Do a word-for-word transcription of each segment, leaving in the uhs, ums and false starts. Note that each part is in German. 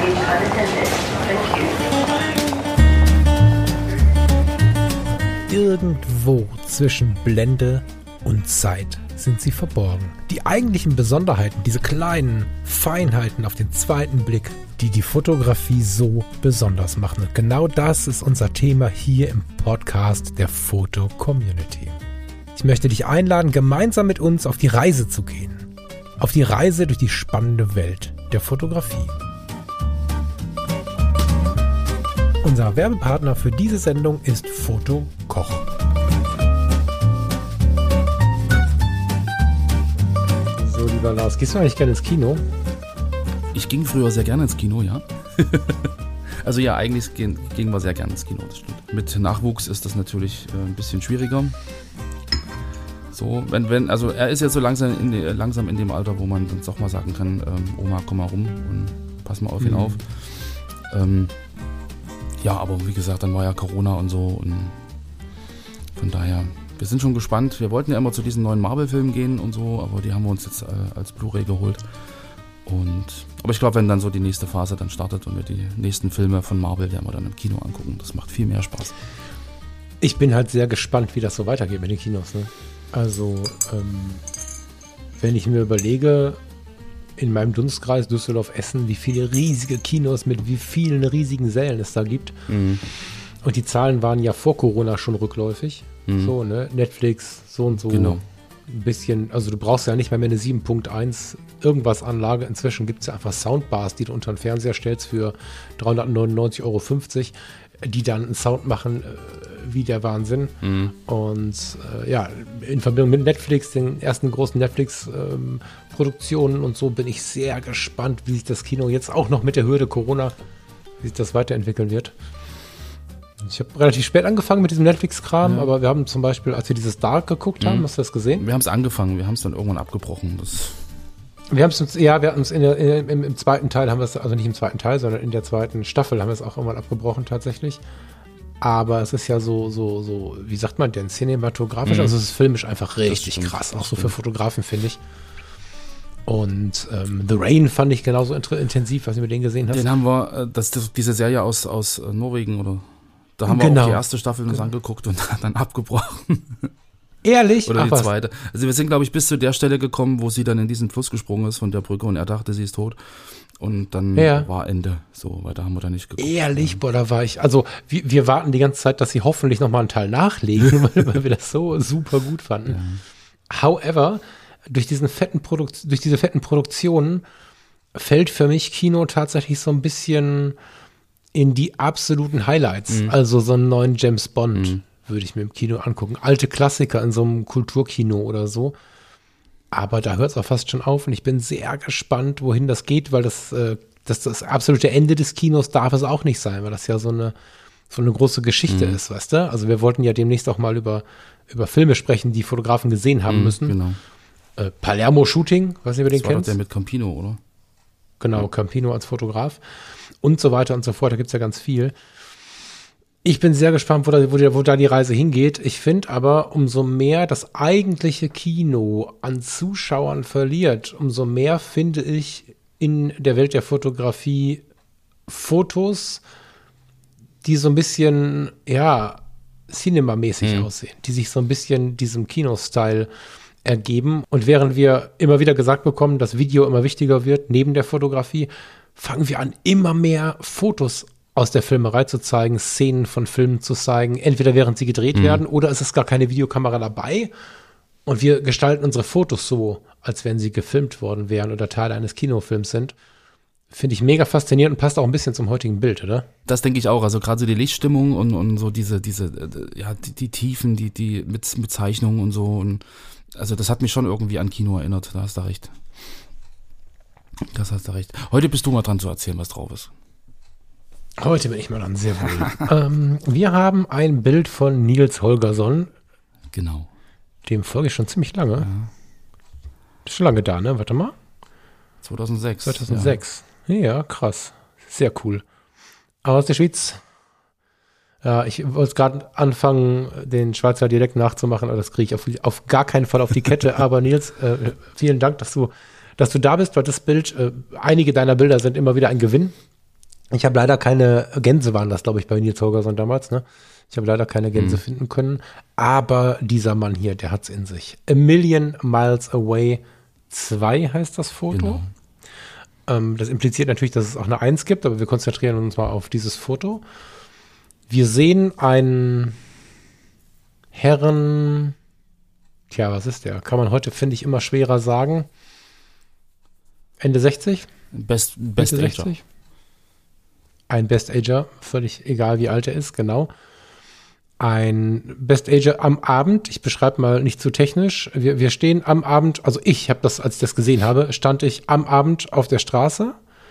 being unattended. Thank you. Irgendwo zwischen Blende und Zeit sind sie verborgen. Die eigentlichen Besonderheiten, diese kleinen Feinheiten auf den zweiten Blick, die die Fotografie so besonders machen. Und genau das ist unser Thema hier im Podcast der Foto-Community. Ich möchte dich einladen, gemeinsam mit uns auf die Reise zu gehen. Auf die Reise durch die spannende Welt der Fotografie. Unser Werbepartner für diese Sendung ist Foto Koch. So, lieber Lars, gehst du eigentlich gerne ins Kino? Ich ging früher sehr gerne ins Kino, ja. Also ja, eigentlich gehen, gingen wir sehr gerne ins Kino, das stimmt. Mit Nachwuchs ist das natürlich äh, ein bisschen schwieriger. So, wenn, wenn, also er ist jetzt so langsam in, die, langsam in dem Alter, wo man dann doch mal sagen kann, ähm, Oma, komm mal rum und pass mal auf ihn mhm. auf. Ähm, ja, aber wie gesagt, dann war ja Corona und so und von daher, wir sind schon gespannt. Wir wollten ja immer zu diesen neuen Marvel-Filmen gehen und so, aber die haben wir uns jetzt äh, als Blu-ray geholt. Und, aber ich glaube, wenn dann so die nächste Phase dann startet und wir die nächsten Filme von Marvel werden wir dann im Kino angucken, das macht viel mehr Spaß. Ich bin halt sehr gespannt, wie das so weitergeht mit den Kinos. Ne? Also, ähm, wenn ich mir überlege, in meinem Dunstkreis Düsseldorf-Essen, wie viele riesige Kinos mit wie vielen riesigen Sälen es da gibt. Mhm. Und die Zahlen waren ja vor Corona schon rückläufig. Mhm. So, ne? Netflix, so und so. Genau. Ein bisschen, also du brauchst ja nicht mehr, mehr eine sieben Punkt eins irgendwas Anlage. Inzwischen gibt es ja einfach Soundbars, die du unter den Fernseher stellst für dreihundertneunundneunzig Euro fünfzig, die dann einen Sound machen äh, wie der Wahnsinn. Mhm. Und äh, ja, in Verbindung mit Netflix, den ersten großen Netflix-Produktionen ähm, und so, bin ich sehr gespannt, wie sich das Kino jetzt auch noch mit der Hürde Corona, wie sich das weiterentwickeln wird. Ich habe relativ spät angefangen mit diesem Netflix-Kram, ja. aber wir haben zum Beispiel, als wir dieses Dark geguckt haben, mhm. hast du das gesehen? Wir haben es angefangen, wir haben es dann irgendwann abgebrochen. Das wir haben es uns, ja, wir hatten uns in der, in, im, im zweiten Teil haben wir es, also nicht im zweiten Teil, sondern in der zweiten Staffel haben wir es auch irgendwann abgebrochen tatsächlich. Aber es ist ja so, so, so, wie sagt man denn, cinematografisch, mhm. also es ist filmisch einfach richtig krass, auch so für Fotografen, finde ich. Und ähm, The Rain fand ich genauso int- intensiv, was du mit denen gesehen hast. Den haben wir, das, das, diese Serie aus, aus Norwegen, oder? Da haben genau. wir auch die erste Staffel uns genau. angeguckt und dann abgebrochen. Ehrlich? Oder Ach, die was? zweite. Also wir sind, glaube ich, bis zu der Stelle gekommen, wo sie dann in diesen Fluss gesprungen ist von der Brücke und er dachte, sie ist tot. Und dann ja. war Ende. So, weiter haben wir da nicht geguckt. Ehrlich? Ja. Boah, da war ich, also wir, wir warten die ganze Zeit, dass sie hoffentlich nochmal einen Teil nachlegen, weil, weil wir das so super gut fanden. Ja. However, durch diesen fetten Produkt, durch diese fetten Produktionen fällt für mich Kino tatsächlich so ein bisschen in die absoluten Highlights. Mhm. Also so einen neuen James Bond mhm. würde ich mir im Kino angucken. Alte Klassiker in so einem Kulturkino oder so. Aber da hört es auch fast schon auf und ich bin sehr gespannt, wohin das geht, weil das, äh, das, das absolute Ende des Kinos darf es auch nicht sein, weil das ja so eine, so eine große Geschichte mhm. ist, weißt du? Also wir wollten ja demnächst auch mal über, über Filme sprechen, die Fotografen gesehen haben mhm, müssen. Genau. Äh, Palermo-Shooting, weiß nicht, wer den das war kennst. Doch der mit Campino, oder? Genau, ja. Campino als Fotograf und so weiter und so fort, da gibt es ja ganz viel. Ich bin sehr gespannt, wo da, wo, die, wo da die Reise hingeht. Ich finde aber, umso mehr das eigentliche Kino an Zuschauern verliert, umso mehr finde ich in der Welt der Fotografie Fotos, die so ein bisschen, ja, cinemamäßig mhm. aussehen, die sich so ein bisschen diesem Kino-Style ergeben. Und während wir immer wieder gesagt bekommen, dass Video immer wichtiger wird, neben der Fotografie, fangen wir an, immer mehr Fotos aus der Filmerei zu zeigen, Szenen von Filmen zu zeigen, entweder während sie gedreht mhm. werden oder es ist gar keine Videokamera dabei und wir gestalten unsere Fotos so, als wenn sie gefilmt worden wären oder Teil eines Kinofilms sind. Finde ich mega faszinierend und passt auch ein bisschen zum heutigen Bild, oder? Das denke ich auch, also gerade so die Lichtstimmung und, und so diese, diese, ja, die, die Tiefen, die, die mit, mit Zeichnungen und so und also das hat mich schon irgendwie an Kino erinnert, da hast du recht. Das hast du recht. Heute bist du mal dran zu erzählen, was drauf ist. Heute bin ich mal dran, sehr wohl. ähm, wir haben ein Bild von Nils Holgersson. Genau. Dem folge ich schon ziemlich lange. Ja. Bist schon lange da, ne? Warte mal. zweitausendsechs. zweitausendsechs. Ja, ja krass. Sehr cool. Aus der Schweiz. Ja, ich wollte gerade anfangen, den Schweizer Dialekt nachzumachen, aber das kriege ich auf, auf gar keinen Fall auf die Kette. Aber Nils, äh, vielen Dank, dass du, dass du da bist, weil das Bild, äh, einige deiner Bilder sind immer wieder ein Gewinn. Ich habe leider keine Gänse, waren das, glaube ich, bei Nils Holgersson damals, ne? Ich habe leider keine Gänse Mhm. finden können. Aber dieser Mann hier, der hat's in sich. A Million Miles Away zwei heißt das Foto. Genau. Ähm, das impliziert natürlich, dass es auch eine eins gibt, aber wir konzentrieren uns mal auf dieses Foto. Wir sehen einen Herren, tja, was ist der? Kann man heute, finde ich, immer schwerer sagen. Ende sechzig? Best, Best Mitte Ager. sechzig? Ein Best Ager, völlig egal, wie alt er ist, genau. Ein Best Ager am Abend, ich beschreibe mal nicht zu technisch, wir, wir stehen am Abend, also ich habe das, als ich das gesehen habe, stand ich am Abend auf der Straße,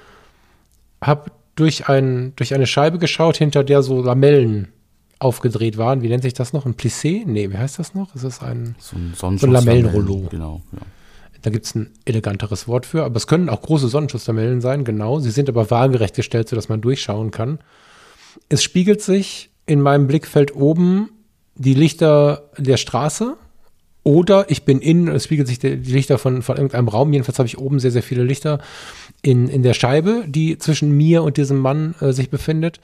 habe durch, ein, durch eine Scheibe geschaut, hinter der so Lamellen aufgedreht waren. Wie nennt sich das noch? Ein Plissé? Nee, wie heißt das noch? Es ist ein, So ein so ein Sonnenschutz- Lamellenrollo. Genau, ja. Da gibt es ein eleganteres Wort für, aber es können auch große Sonnenschutzlamellen sein, genau. Sie sind aber waagerecht gestellt, sodass man durchschauen kann. Es spiegelt sich in meinem Blickfeld oben die Lichter der Straße oder ich bin innen, es spiegelt sich die, die Lichter von, von irgendeinem Raum. Jedenfalls habe ich oben sehr, sehr viele Lichter in, in der Scheibe, die zwischen mir und diesem Mann äh, sich befindet.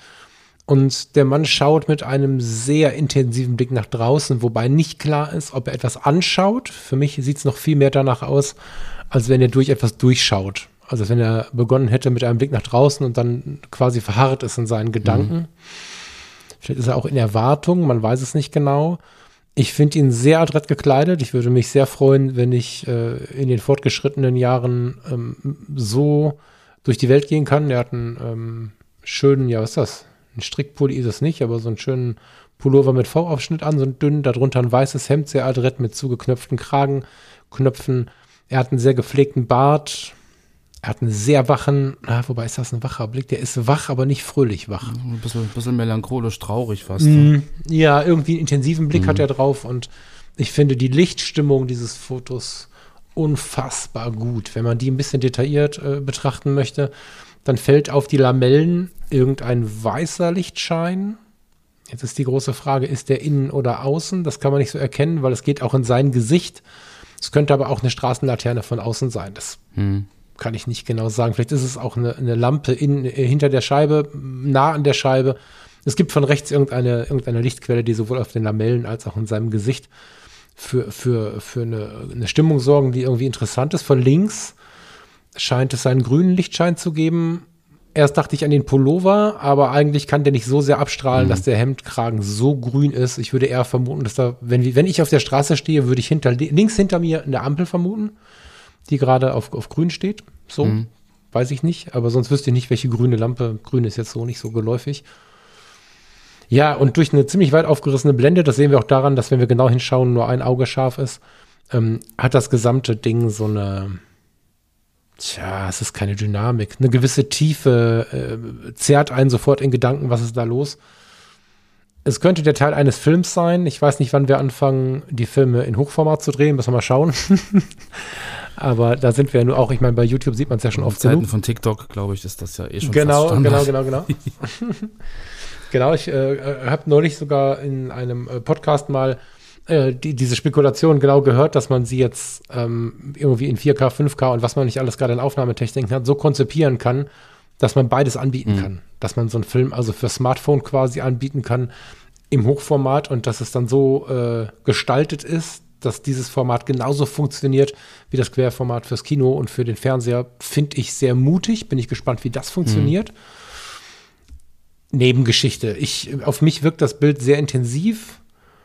Und der Mann schaut mit einem sehr intensiven Blick nach draußen, wobei nicht klar ist, ob er etwas anschaut. Für mich sieht es noch viel mehr danach aus, als wenn er durch etwas durchschaut. Also als wenn er begonnen hätte mit einem Blick nach draußen und dann quasi verharrt ist in seinen Gedanken. Mhm. Vielleicht ist er auch in Erwartung, man weiß es nicht genau. Ich finde ihn sehr adrett gekleidet. Ich würde mich sehr freuen, wenn ich äh, in den fortgeschrittenen Jahren ähm, so durch die Welt gehen kann. Er hat einen ähm, schönen, ja, was ist das? Ein Strickpulli ist es nicht, aber so einen schönen Pullover mit V-Aufschnitt an, so ein dünn, darunter ein weißes Hemd, sehr adrett mit zugeknöpften Kragenknöpfen. Er hat einen sehr gepflegten Bart. Er hat einen sehr wachen, na, wobei ist das ein wacher Blick? Der ist wach, aber nicht fröhlich wach. Ein bisschen, bisschen melancholisch, traurig fast. Mm, ja, irgendwie einen intensiven Blick Mhm. hat er drauf und ich finde die Lichtstimmung dieses Fotos unfassbar gut. Wenn man die ein bisschen detailliert äh, betrachten möchte, dann fällt auf die Lamellen irgendein weißer Lichtschein. Jetzt ist die große Frage, ist der innen oder außen? Das kann man nicht so erkennen, weil es geht auch in sein Gesicht. Es könnte aber auch eine Straßenlaterne von außen sein. Das Mhm. kann ich nicht genau sagen. Vielleicht ist es auch eine, eine Lampe in, äh, hinter der Scheibe, nah an der Scheibe. Es gibt von rechts irgendeine, irgendeine Lichtquelle, die sowohl auf den Lamellen als auch in seinem Gesicht für, für, für eine, eine Stimmung sorgen, die irgendwie interessant ist. Von links scheint es einen grünen Lichtschein zu geben. Erst dachte ich an den Pullover, aber eigentlich kann der nicht so sehr abstrahlen, Mhm. dass der Hemdkragen so grün ist. Ich würde eher vermuten, dass da, wenn, wenn ich auf der Straße stehe, würde ich hinter, links hinter mir eine Ampel vermuten, die gerade auf, auf grün steht. So, Mhm. weiß ich nicht, aber sonst wüsste ich nicht, welche grüne Lampe. Grün ist jetzt so nicht so geläufig. Ja, und durch eine ziemlich weit aufgerissene Blende, das sehen wir auch daran, dass wenn wir genau hinschauen, nur ein Auge scharf ist, ähm, hat das gesamte Ding so eine, tja, es ist keine Dynamik, eine gewisse Tiefe, äh, zerrt einen sofort in Gedanken, was ist da los. Es könnte der Teil eines Films sein. Ich weiß nicht, wann wir anfangen, die Filme in Hochformat zu drehen, müssen wir mal schauen. Aber da sind wir ja nur auch, ich meine, bei YouTube sieht man es ja schon In oft Zeiten genug. von TikTok, glaube ich, ist das ja eh schon Genau, fast genau, Standard. genau, genau. Genau, ich äh, habe neulich sogar in einem äh, Podcast mal äh, die, diese Spekulation genau gehört, dass man sie jetzt ähm, irgendwie in vier K, fünf K und was man nicht alles gerade in Aufnahmetechniken hat, so konzipieren kann, dass man beides anbieten Mhm. kann. Dass man so einen Film also für Smartphone quasi anbieten kann im Hochformat und dass es dann so äh, gestaltet ist, dass dieses Format genauso funktioniert wie das Querformat fürs Kino und für den Fernseher, finde ich sehr mutig. Bin ich gespannt, wie das funktioniert. Nebengeschichte. Ich, auf mich wirkt das Bild sehr intensiv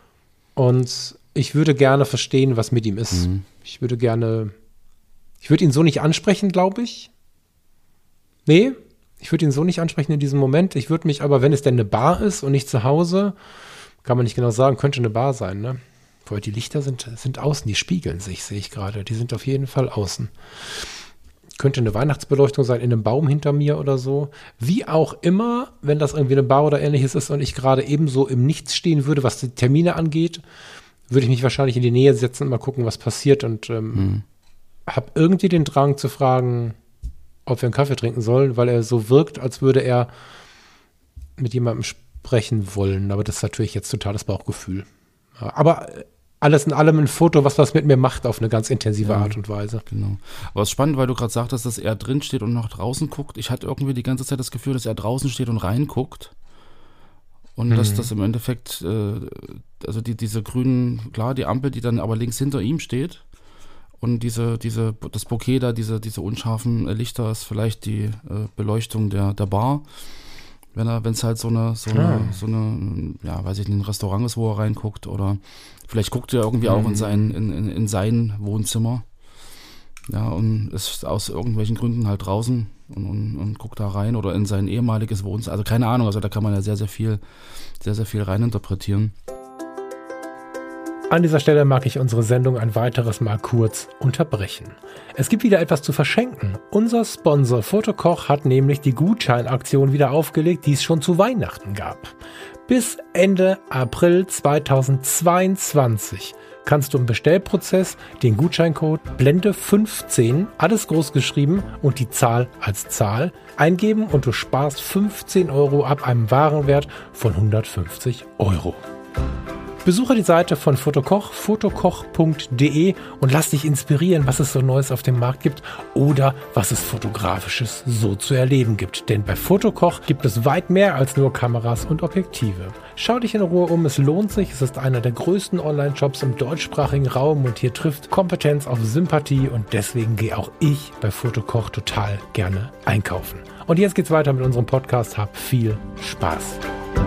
und ich würde gerne verstehen, was mit ihm ist. Mhm. Ich würde gerne, ich würde ihn so nicht ansprechen, glaube ich. Nee, ich würde ihn so nicht ansprechen in diesem Moment. Ich würde mich aber, wenn es denn eine Bar ist und nicht zu Hause, kann man nicht genau sagen, könnte eine Bar sein, ne? Weil die Lichter sind, sind außen, die spiegeln sich, sehe ich gerade. Die sind auf jeden Fall außen. Könnte eine Weihnachtsbeleuchtung sein in einem Baum hinter mir oder so. Wie auch immer, wenn das irgendwie eine Bar oder ähnliches ist und ich gerade ebenso im Nichts stehen würde, was die Termine angeht, würde ich mich wahrscheinlich in die Nähe setzen und mal gucken, was passiert und ähm, Mhm. habe irgendwie den Drang zu fragen, ob wir einen Kaffee trinken sollen, weil er so wirkt, als würde er mit jemandem sprechen wollen. Aber das ist natürlich jetzt totales Bauchgefühl. Aber alles in allem ein Foto, was was mit mir macht auf eine ganz intensive Ja. Art und Weise. Genau. Aber es ist spannend, weil du gerade sagtest, dass er drin steht und nach draußen guckt. Ich hatte irgendwie die ganze Zeit das Gefühl, dass er draußen steht und reinguckt. Und dass das im Endeffekt, äh, also die, diese grünen, klar, die Ampel, die dann aber links hinter ihm steht. Und diese, diese, das Bouquet da, diese, diese unscharfen Lichter ist vielleicht die äh, Beleuchtung der, der Bar. Wenn er, wenn es halt so eine, so eine, Ah. so eine, ja, weiß ich nicht, ein Restaurant ist, wo er reinguckt, oder vielleicht guckt er irgendwie auch in sein, in, in, in sein Wohnzimmer. Ja, und ist aus irgendwelchen Gründen halt draußen und, und, und guckt da rein oder in sein ehemaliges Wohnzimmer. Also keine Ahnung, also da kann man ja sehr, sehr viel, sehr, sehr viel reininterpretieren. An dieser Stelle mag ich unsere Sendung ein weiteres Mal kurz unterbrechen. Es gibt wieder etwas zu verschenken. Unser Sponsor Fotokoch hat nämlich die Gutscheinaktion wieder aufgelegt, die es schon zu Weihnachten gab. Bis Ende April zweitausendzweiundzwanzig kannst du im Bestellprozess den Gutscheincode Blende fünfzehn, alles groß geschrieben und die Zahl als Zahl, eingeben und du sparst fünfzehn Euro ab einem Warenwert von hundertfünfzig Euro. Besuche die Seite von Fotokoch, fotokoch punkt de und lass dich inspirieren, was es so Neues auf dem Markt gibt oder was es Fotografisches so zu erleben gibt. Denn bei Fotokoch gibt es weit mehr als nur Kameras und Objektive. Schau dich in Ruhe um, es lohnt sich. Es ist einer der größten Online-Shops im deutschsprachigen Raum und hier trifft Kompetenz auf Sympathie und deswegen gehe auch ich bei Fotokoch total gerne einkaufen. Und jetzt geht's weiter mit unserem Podcast. Hab viel Spaß.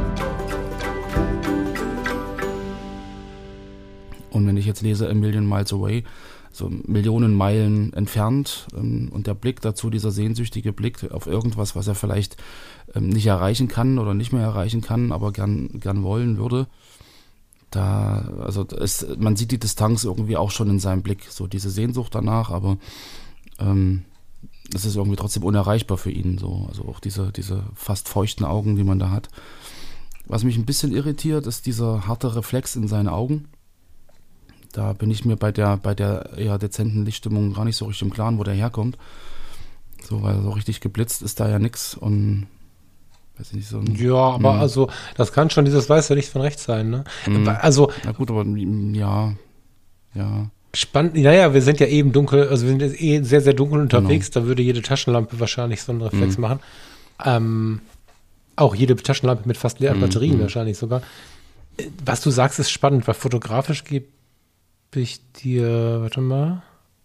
Und wenn ich jetzt lese A Million Miles Away, so Millionen Meilen entfernt, ähm, und der Blick dazu, dieser sehnsüchtige Blick auf irgendwas, was er vielleicht ähm, nicht erreichen kann oder nicht mehr erreichen kann, aber gern, gern wollen würde, da, also es, man sieht die Distanz irgendwie auch schon in seinem Blick, so diese Sehnsucht danach, aber ähm, das ist irgendwie trotzdem unerreichbar für ihn, so, also auch diese, diese fast feuchten Augen, die man da hat. Was mich ein bisschen irritiert, ist dieser harte Reflex in seinen Augen. Da bin ich mir bei der, bei der eher dezenten Lichtstimmung gar nicht so richtig im Klaren, wo der herkommt. So, weil so richtig geblitzt ist da ja nix und weiß ich nicht, so ein, Ja, aber Mhm. also, das kann schon dieses weiße Licht von rechts sein, ne? Mhm. Also, na gut, aber mm, ja, ja, spannend, naja, wir sind ja eben dunkel, also wir sind jetzt eh sehr, sehr dunkel unterwegs, da würde jede Taschenlampe wahrscheinlich so einen Reflex Mhm. machen. Ähm, auch jede Taschenlampe mit fast leeren Mhm, Batterien mhm. wahrscheinlich sogar. Äh, Was du sagst, ist spannend, weil fotografisch gebe ich dir, warte mal.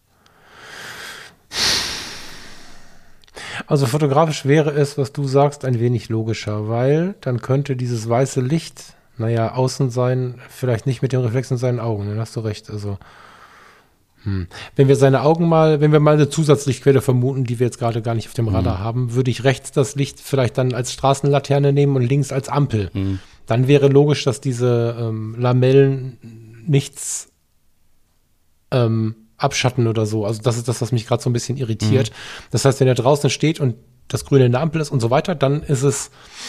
Also fotografisch wäre es, was du sagst, ein wenig logischer, weil dann könnte dieses weiße Licht, naja, außen sein, vielleicht nicht mit dem Reflex in seinen Augen, dann hast du recht. Also, hm. Wenn wir seine Augen mal, wenn wir mal eine Zusatzlichtquelle vermuten, die wir jetzt gerade gar nicht auf dem Radar haben, würde ich rechts das Licht vielleicht dann als Straßenlaterne nehmen und links als Ampel. Mhm. Dann wäre logisch, dass diese ähm, Lamellen nichts ähm, abschatten oder so. Also das ist das, was mich gerade so ein bisschen irritiert. Mhm. Das heißt, wenn er draußen steht und das Grüne in der Ampel ist und so weiter, dann ist es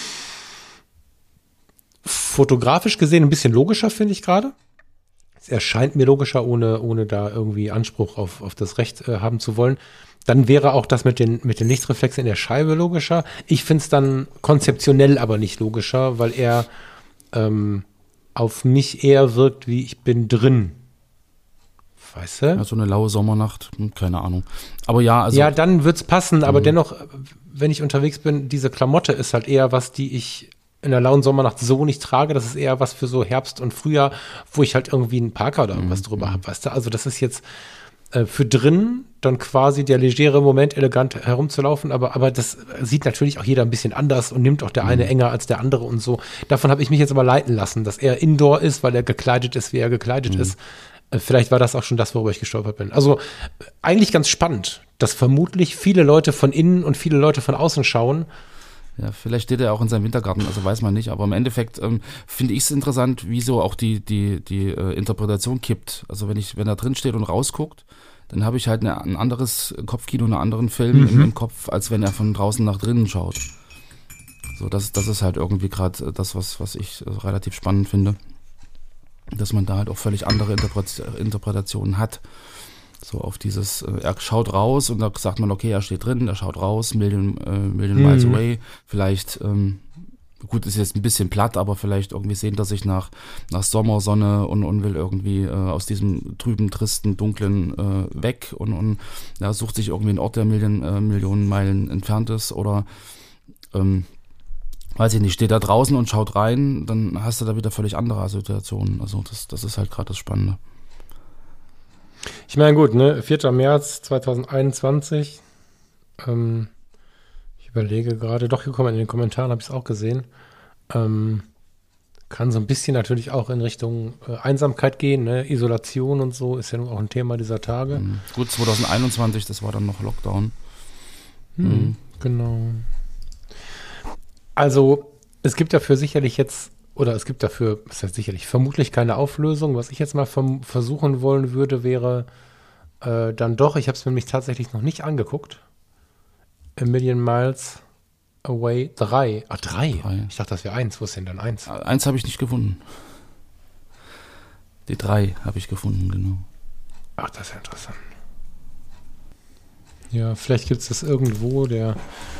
fotografisch gesehen ein bisschen logischer, finde ich gerade. Es erscheint mir logischer, ohne, ohne da irgendwie Anspruch auf, auf das Recht äh, haben zu wollen. Dann wäre auch das mit den, mit den Lichtreflexen in der Scheibe logischer. Ich finde es dann konzeptionell aber nicht logischer, weil er ähm, auf mich eher wirkt, wie ich bin drin. Weißt du? ja, so eine laue Sommernacht, hm, keine Ahnung. Aber ja, also ja, dann wird's passen, aber dennoch, wenn ich unterwegs bin, diese Klamotte ist halt eher was, die ich in der lauen Sommernacht so nicht trage. Das ist eher was für so Herbst und Frühjahr, wo ich halt irgendwie einen Parker oder irgendwas drüber habe, weißt du? Also das ist jetzt äh, für drin dann quasi der legere Moment, elegant herumzulaufen, aber, aber das sieht natürlich auch jeder ein bisschen anders und nimmt auch der eine enger als der andere und so. Davon habe ich mich jetzt aber leiten lassen, dass er Indoor ist, weil er gekleidet ist, wie er gekleidet ist. Äh, Vielleicht war das auch schon das, worüber ich gestolpert bin. Also äh, eigentlich ganz spannend, dass vermutlich viele Leute von innen und viele Leute von außen schauen. Ja, vielleicht steht er auch in seinem Wintergarten, also weiß man nicht. Aber im Endeffekt ähm, finde ich es interessant, wieso auch die, die, die äh, Interpretation kippt. Also wenn ich, wenn er drin steht und rausguckt, dann habe ich halt eine, ein anderes Kopfkino, einen anderen Film Mhm. im, im Kopf, als wenn er von draußen nach drinnen schaut. So, das, das ist halt irgendwie gerade das, was, was ich äh, relativ spannend finde. Dass man da halt auch völlig andere Interpret Interpretationen hat. So auf dieses, äh, er schaut raus und da sagt man, okay, er steht drin, er schaut raus, Million, äh, Million Miles Mhm. Away. Vielleicht ähm, gut, ist jetzt ein bisschen platt, aber vielleicht irgendwie sehnt er sich nach, nach Sommersonne und, und will irgendwie äh, aus diesem trüben, tristen, dunklen äh, weg und, und ja, sucht sich irgendwie einen Ort, der Million, äh, Millionen Meilen entfernt ist oder ähm, weiß ich nicht, steht da draußen und schaut rein, dann hast du da wieder völlig andere Assoziationen. Also das, das ist halt gerade das Spannende. Ich meine, gut, ne, vierter März zweitausendeinundzwanzig, ähm, ich überlege gerade, doch, hier kommen in den Kommentaren, habe ich es auch gesehen, ähm, kann so ein bisschen natürlich auch in Richtung äh, Einsamkeit gehen, ne, Isolation und so, ist ja nun auch ein Thema dieser Tage. Mhm. Gut, zweitausendeinundzwanzig, das war dann noch Lockdown. Hm, Mhm. Genau. Also, es gibt dafür sicherlich jetzt, oder es gibt dafür, was heißt sicherlich, vermutlich keine Auflösung. Was ich jetzt mal verm- versuchen wollen würde, wäre äh, dann doch, ich habe es mir nämlich tatsächlich noch nicht angeguckt, A Million Miles Away drei. Ah, drei? Drei. Ich dachte, das wäre eins. Wo ist denn dann eins? Eins habe ich nicht gefunden. Die drei habe ich gefunden, genau. Ach, das ist ja interessant. Ja, vielleicht gibt es das irgendwo, der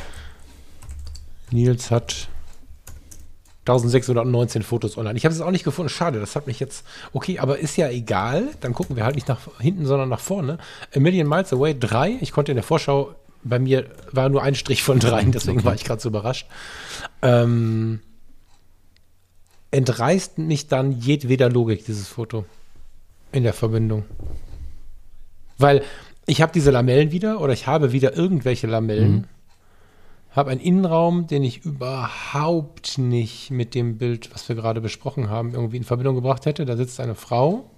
Nils hat eintausendsechshundertneunzehn Fotos online. Ich habe es auch nicht gefunden. Schade, das hat mich jetzt... Okay, aber ist ja egal. Dann gucken wir halt nicht nach hinten, sondern nach vorne. A Million Miles Away drei. Ich konnte in der Vorschau, bei mir war nur ein Strich von drei, deswegen Okay. war ich gerade so überrascht. Ähm, entreißt mich dann jedweder Logik, dieses Foto in der Verbindung. Weil ich habe diese Lamellen wieder oder ich habe wieder irgendwelche Lamellen. Mhm. Habe einen Innenraum, den ich überhaupt nicht mit dem Bild, was wir gerade besprochen haben, irgendwie in Verbindung gebracht hätte. Da sitzt eine Frau.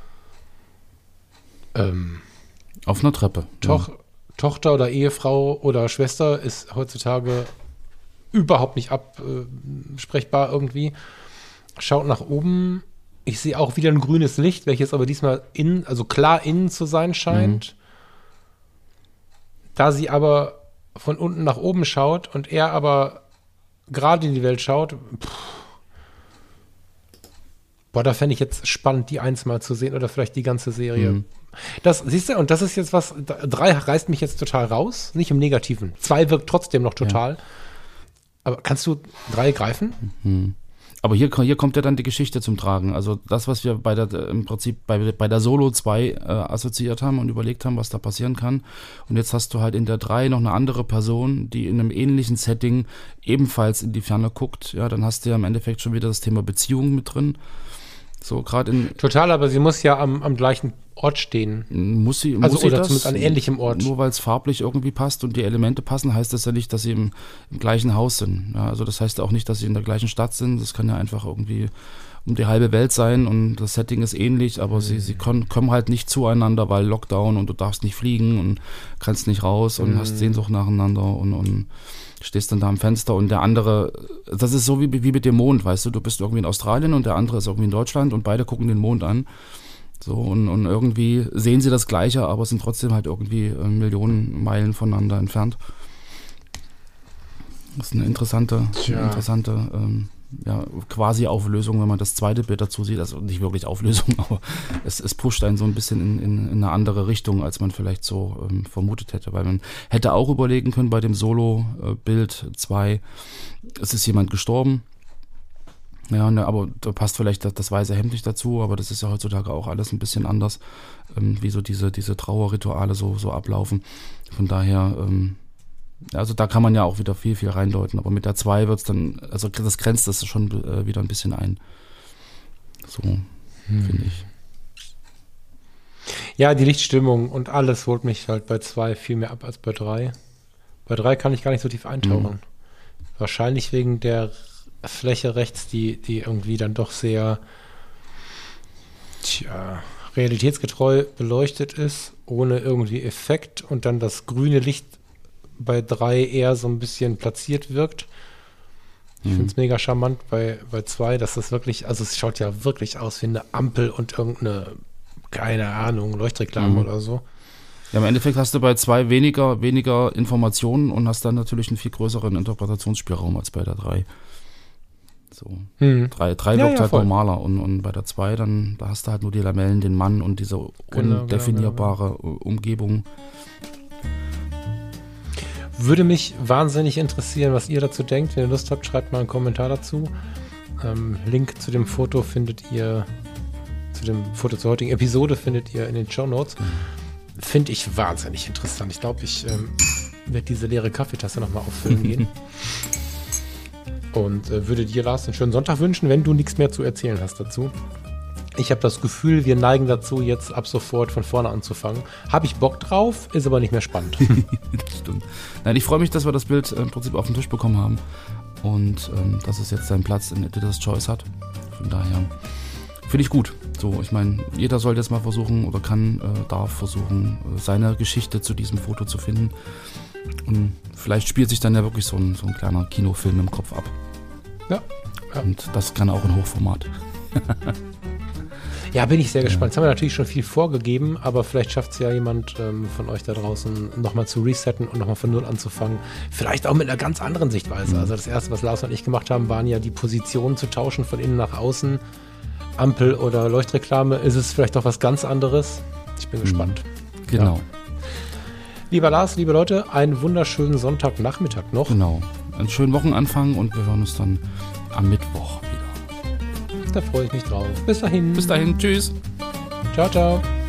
Ähm, Auf einer Treppe. Toch- Tochter oder Ehefrau oder Schwester ist heutzutage überhaupt nicht absprechbar irgendwie. Schaut nach oben. Ich sehe auch wieder ein grünes Licht, welches aber diesmal innen, also klar innen zu sein scheint. Da sie aber von unten nach oben schaut und er aber gerade in die Welt schaut, pff, boah, da fände ich jetzt spannend, die eins mal zu sehen oder vielleicht die ganze Serie. Mhm. Das, siehst du, und das ist jetzt was, drei reißt mich jetzt total raus, nicht im Negativen. Zwei wirkt trotzdem noch total. Aber kannst du drei greifen? Mhm. Aber hier, hier kommt ja dann die Geschichte zum Tragen. Also das, was wir bei der, im Prinzip bei, bei der Solo zwei äh, assoziiert haben und überlegt haben, was da passieren kann. Und jetzt hast du halt in der drei noch eine andere Person, die in einem ähnlichen Setting ebenfalls in die Ferne guckt. Ja, dann hast du ja im Endeffekt schon wieder das Thema Beziehung mit drin. So gerade in... Total, aber sie muss ja am, am gleichen Ort stehen. Muss sie, Also muss sie oder das? zumindest an ähnlichem Ort. Nur weil es farblich irgendwie passt und die Elemente passen, heißt das ja nicht, dass sie im, im gleichen Haus sind. Ja, also das heißt auch nicht, dass sie in der gleichen Stadt sind. Das kann ja einfach irgendwie um die halbe Welt sein und das Setting ist ähnlich, aber mhm. sie, sie kon- kommen halt nicht zueinander, weil Lockdown und du darfst nicht fliegen und kannst nicht raus und mhm. hast Sehnsucht nacheinander und, und stehst dann da am Fenster und der andere, das ist so wie, wie mit dem Mond, weißt du, du bist irgendwie in Australien und der andere ist irgendwie in Deutschland und beide gucken den Mond an. So, und, und irgendwie sehen sie das Gleiche, aber sind trotzdem halt irgendwie äh, Millionen Meilen voneinander entfernt. Das ist eine interessante, eine interessante ähm, ja, quasi Auflösung, wenn man das zweite Bild dazu sieht. Also nicht wirklich Auflösung, aber es, es pusht einen so ein bisschen in, in, in eine andere Richtung, als man vielleicht so ähm, vermutet hätte. Weil man hätte auch überlegen können bei dem Solo-Bild zwei, es ist jemand gestorben. Ja, ne, aber da passt vielleicht das, das weiße Hemd nicht dazu, aber das ist ja heutzutage auch alles ein bisschen anders, ähm, wie so diese, diese Trauerrituale so, so ablaufen. Von daher, ähm, also da kann man ja auch wieder viel, viel reindeuten, aber mit der zwei wird es dann, also das grenzt das schon äh, wieder ein bisschen ein. So, hm. finde ich. Ja, die Lichtstimmung und alles holt mich halt bei zwei viel mehr ab als bei drei. Bei drei kann ich gar nicht so tief eintauchen. Hm. Wahrscheinlich wegen der Fläche rechts, die, die irgendwie dann doch sehr tja, realitätsgetreu beleuchtet ist, ohne irgendwie Effekt und dann das grüne Licht bei drei eher so ein bisschen platziert wirkt. Ich mhm. finde es mega charmant bei, bei zwei, dass das wirklich, also es schaut ja wirklich aus wie eine Ampel und irgendeine, keine Ahnung, Leuchtreklame mhm. oder so. Ja, im Endeffekt hast du bei zwei weniger, weniger Informationen und hast dann natürlich einen viel größeren Interpretationsspielraum als bei der drei. So. Hm. Drei, drei ja, wirkt ja, halt voll. normaler und, und bei der zwei dann, da hast du halt nur die Lamellen, den Mann und diese genau, undefinierbare genau, genau. Umgebung. Würde mich wahnsinnig interessieren, was ihr dazu denkt. Wenn ihr Lust habt, schreibt mal einen Kommentar dazu. Ähm, Link zu dem Foto findet ihr, zu dem Foto zur heutigen Episode findet ihr in den Shownotes. Mhm. Finde ich wahnsinnig interessant. Ich glaube, ich ähm, werde diese leere Kaffeetasse nochmal auffüllen gehen. Und äh, würde dir, Lars, einen schönen Sonntag wünschen, wenn du nichts mehr zu erzählen hast dazu. Ich habe das Gefühl, wir neigen dazu, jetzt ab sofort von vorne anzufangen. Habe ich Bock drauf, ist aber nicht mehr spannend. Das stimmt. Nein, ich freue mich, dass wir das Bild äh, im Prinzip auf den Tisch bekommen haben und ähm, dass es jetzt seinen Platz in Editor's Choice hat. Von daher finde ich gut. So, ich meine, jeder sollte jetzt mal versuchen oder kann, äh, darf versuchen, äh, seine Geschichte zu diesem Foto zu finden. Und vielleicht spielt sich dann ja wirklich so ein, so ein kleiner Kinofilm im Kopf ab. Ja. ja. Und das kann auch in Hochformat. Ja, bin ich sehr gespannt. Jetzt haben wir natürlich schon viel vorgegeben, aber vielleicht schafft es ja jemand ähm, von euch da draußen nochmal zu resetten und nochmal von Null anzufangen. Vielleicht auch mit einer ganz anderen Sichtweise. Also das Erste, was Lars und ich gemacht haben, waren ja die Positionen zu tauschen von innen nach außen. Ampel oder Leuchtreklame. Ist es vielleicht doch was ganz anderes? Ich bin mhm. gespannt. Genau. Ja. Lieber Lars, liebe Leute, einen wunderschönen Sonntagnachmittag noch. Genau. Einen schönen Wochenanfang und wir hören uns dann am Mittwoch wieder. Da freue ich mich drauf. Bis dahin. Bis dahin. Tschüss. Ciao, ciao.